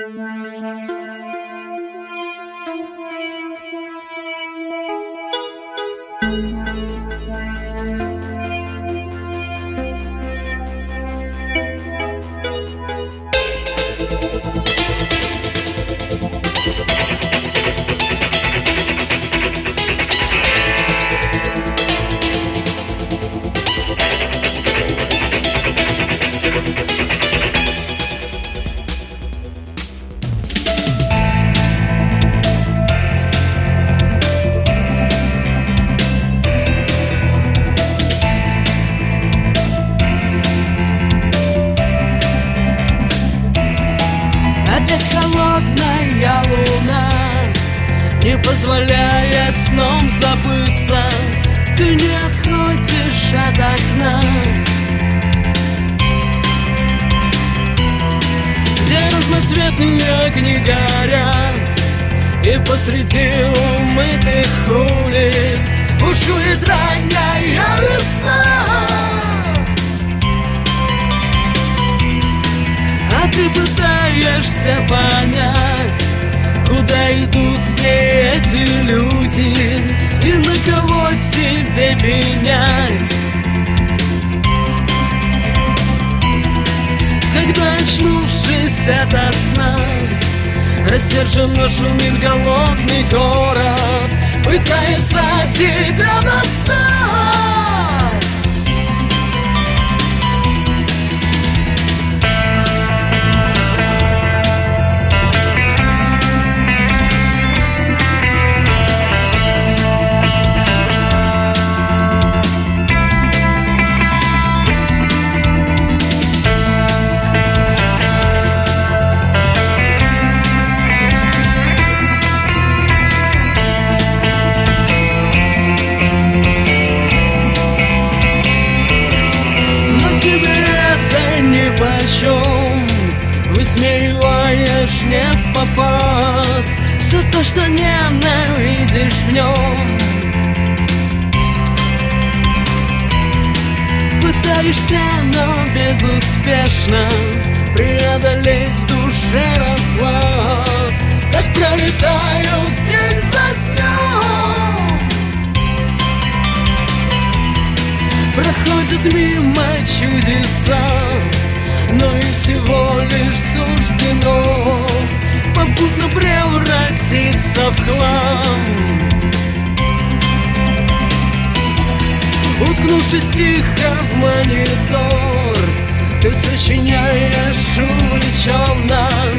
Опять холодная луна не позволяет сном забыться. Ты не отходишь от окна, где разноцветные огни горят, и посреди умытых улиц бушует ранняя весна. А ты пытаешься понять, куда идут все эти люди и на кого тебе пенять. Когда, очнувшись ото сна, рассерженно шумит голодный город, пытается тебя достать. Высмеиваешь не впопад все то, что ненавидишь в нем. Пытаешься, но безуспешно преодолеть в душе разлад. Так пролетают день за днем, проходят мимо чудеса, но и всего лишь суждено попутно превратиться в хлам. Уткнувшись тихо в монитор, ты сочиняешь увлеченно